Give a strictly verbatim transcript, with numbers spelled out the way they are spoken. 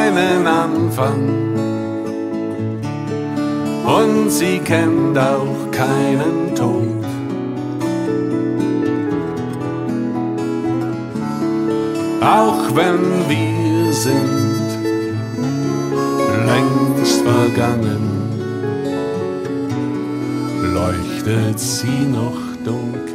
keinen Anfang und sie kennt auch keinen Tod. Auch wenn wir sind längst vergangen, leuchtet sie noch dunkel